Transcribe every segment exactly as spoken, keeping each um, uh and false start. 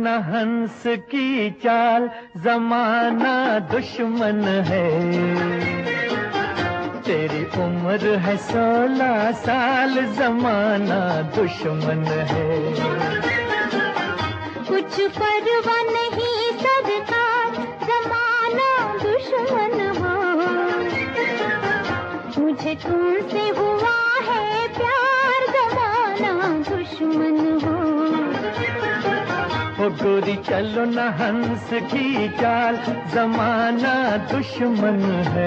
न हंस की चाल, जमाना दुश्मन है। तेरी उम्र है सोलह साल, जमाना दुश्मन है। कुछ परवाह नहीं सरकार, जमाना दुश्मन हो। मुझे तुमसे हुआ है प्यार, जमाना दुश्मन हो। ओ गोरी चलो न हंस की चाल, जमाना दुश्मन है।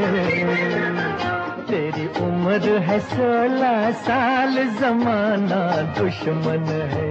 तेरी उम्र है सोलह साल, जमाना दुश्मन है।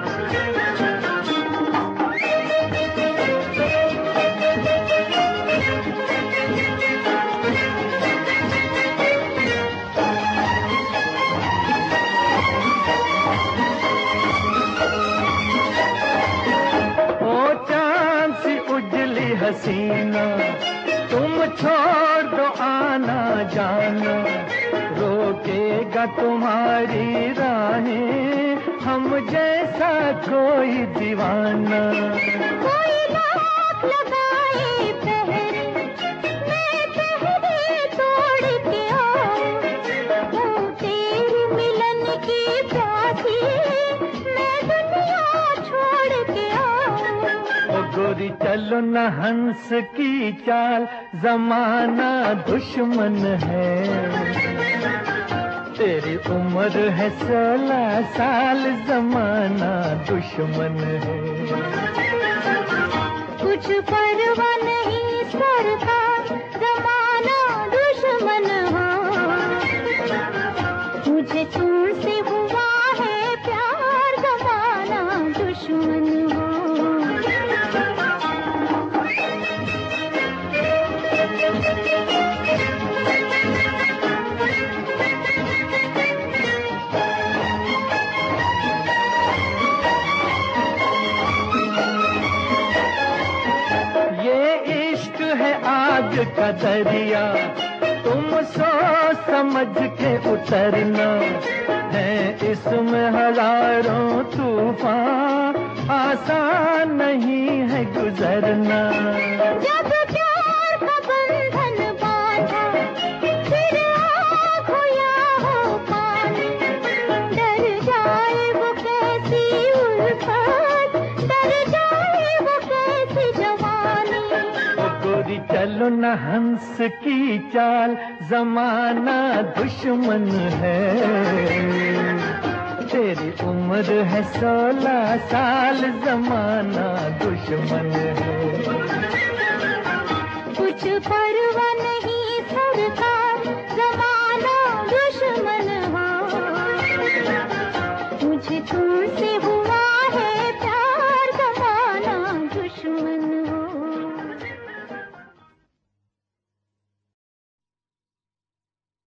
हसीना तुम छोड़ दो आना जाना, रोकेगा तुम्हारी राहें हम जैसा कोई दीवाना। कोई लाख लगाए पहरे, मैं पहरे तोड़ के आऊं। तेरी मिलन की प्यासी, मैं दुनिया छोड़ के आऊं। ओ गोरी चलो न हंस की चाल, जमाना दुश्मन है। तेरी उम्र है सोलह साल, जमाना दुश्मन है। कुछ परवाह नहीं सरकार, जमाना दुश्मन हो। मुझे तुमसे हुआ है प्यार, जमाना दुश्मन हो। आग का दरिया तुम सोच समझ के उतरना है, इसमें हजारों तूफान, आसान नहीं है गुजरना। जब प्यार का बंधन बांधा, फिर आग हो या हो पानी, डर जाए वो कैसी उल्फत, डर जाए वो कैसी जवानी। गोरी चलो न हंस की चाल, जमाना दुश्मन है। तेरी उम्र है सोलह साल, जमाना दुश्मन है। कुछ परवाह